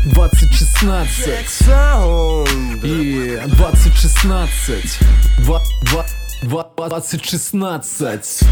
2016 и 2016 2016.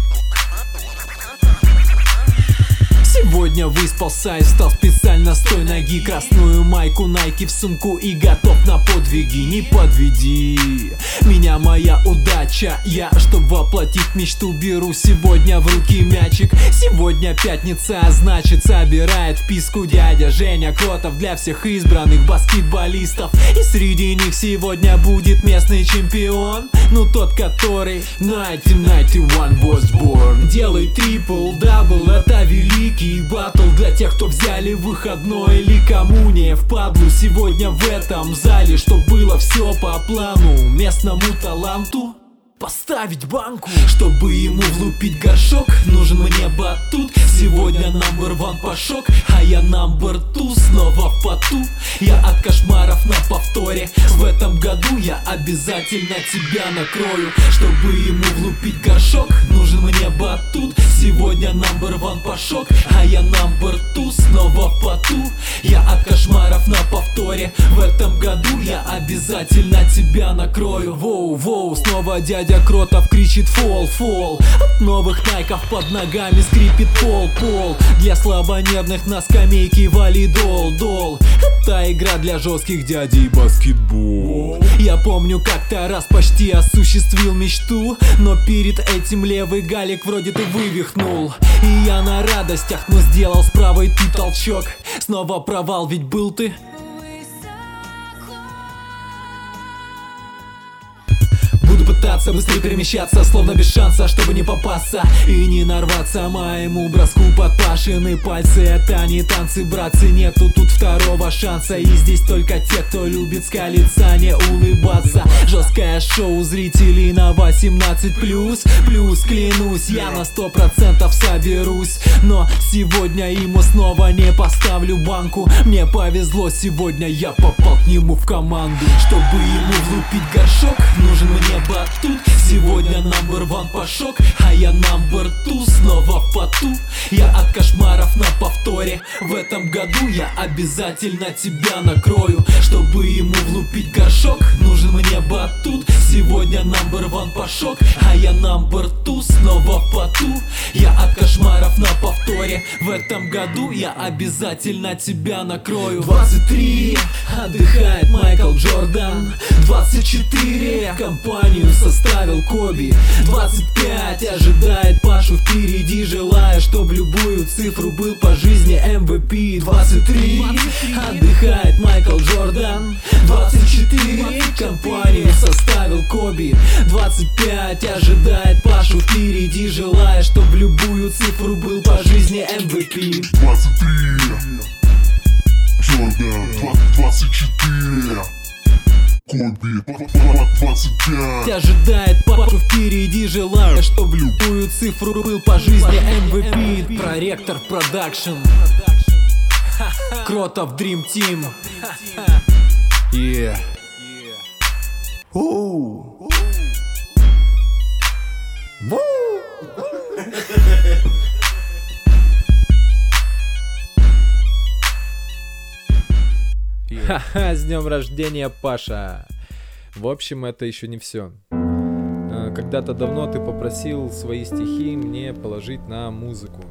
Сегодня выспался и встал специально с той ноги. Красную майку Nike в сумку и готов на подвиги. Не подведи меня, моя удача. Я, чтоб воплотить мечту, беру сегодня в руки мячик. Сегодня пятница, а значит собирает вписку дядя Женя Кротов для всех избранных баскетболистов. И среди них сегодня будет местный чемпион, ну тот, который 1991 was born. Делай трипл-дабл, это великий батл для тех, кто взяли выходной или кому не впадлу сегодня в этом зале, чтоб было все по плану. Местному таланту поставить банку, чтобы ему влупить горшок, нужен мне батут. Сегодня number one пошок, а я number two, снова в поту. Я от кошмаров на повторе. В этом году я обязательно тебя накрою. Чтобы ему влупить горшок, нужен мне батут. Сегодня number one пошок, а я number two, снова в поту. Я от кошмаров на повторе. В этом году я обязательно тебя накрою. Воу-воу, снова дядя Кротов кричит фол-фол. От новых найков под ногами скрипит пол-пол. Для слабонервных на скамейке валидол-дол. Это игра для жестких дядей баскетбол. Я помню, как-то раз почти осуществил мечту, но перед этим левый галик вроде ты вывихнул. И я на радостях, но сделал с правой ты толчок. Снова провал, ведь был ты. Буду пытаться быстрее перемещаться, словно без шанса, чтобы не попасться и не нарваться моему броску под Пашины пальцы. Это не танцы, братцы, нету тут второго шанса. И здесь только те, кто любит скалиться, не улыбаться. Жесткое шоу зрителей на 18+. Плюс, клянусь, я на 100% соберусь. Но сегодня ему снова не поставлю банку. Мне повезло, сегодня я попал к нему в команду. Чтобы ему влупить горшок, нужен мне батут. Сегодня number one пошок, а я number two, снова в поту. Я от кошмаров на повторе. В этом году я обязательно тебя накрою. Чтобы ему влупить горшок, нужен мне батут. Сегодня number one пошок, а я number two, снова в поту. Я от кошмаров на повторе. В этом году я обязательно тебя накрою. 23 отдыхает Майкл Джордан. 24 компанию составил Коби. 25 ожидает Пашу впереди, желая, чтоб любую цифру был по жизни MVP. 23 отдыхает Майкл Джордан. 24 компанию составил Коби. 25 ожидает Пашу впереди, желая, чтоб любую цифру был по жизни MVP. 23 Джордан, 24 Коби, 25 ожидает Пашу впереди, желая, чтоб любую цифру был по жизни MVP. Проректор Продакшн, Кротов Dream Team. Yeah. Ха-ха, с днем рождения, Паша! В общем, это еще не все. Когда-то давно ты попросил свои стихи мне положить на музыку.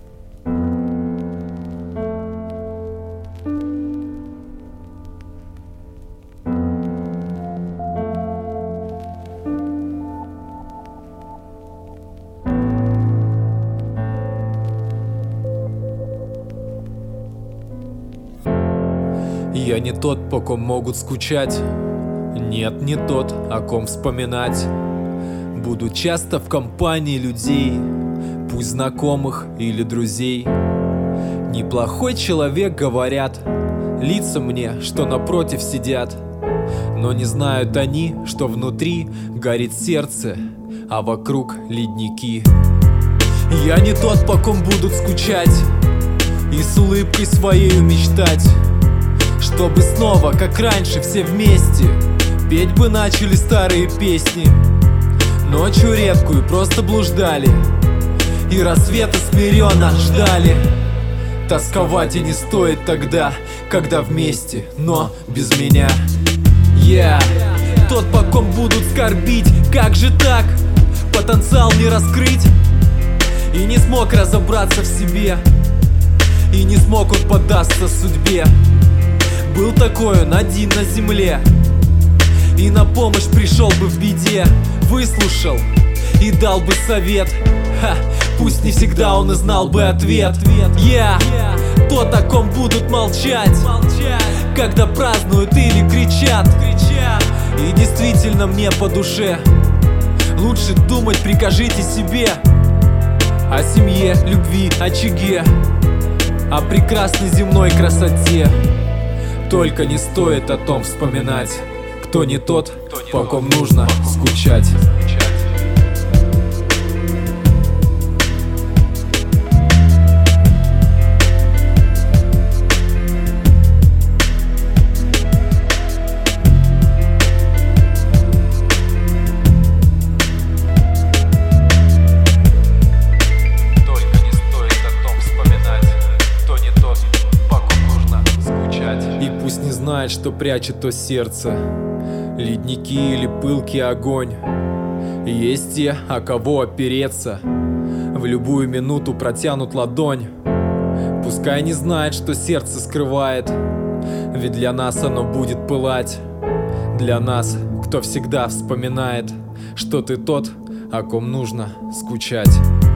Я не тот, по ком могут скучать. Нет, не тот, о ком вспоминать. Буду часто в компании людей, пусть знакомых или друзей. Неплохой человек, говорят лица мне, что напротив сидят. Но не знают они, что внутри горит сердце, а вокруг ледники. Я не тот, по ком будут скучать и с улыбкой своей мечтать, чтобы снова, как раньше, все вместе петь бы начали старые песни. Ночью редкую просто блуждали и рассвета смиренно ждали. тосковать и не стоит тогда, когда вместе, но без меня. Тот, по ком будут скорбить, как же так? Потенциал не раскрыть. И не смог разобраться в себе, и не смог он поддаться судьбе. Был такой он один на земле, и на помощь пришел бы в беде. Выслушал и дал бы совет, пусть не всегда он и знал бы ответ. Тот, о ком будут молчать, когда празднуют или кричат. И действительно мне по душе. Лучше думать прикажите себе о семье, любви, очаге, о прекрасной земной красоте. Только не стоит о том вспоминать, кто не тот, по ком нужно скучать. Пусть не знает, что прячет то сердце, ледники или пылкий огонь. Есть те, о кого опереться, в любую минуту протянут ладонь. Пускай не знает, что сердце скрывает, ведь для нас оно будет пылать. Для нас, кто всегда вспоминает, что ты тот, о ком нужно скучать.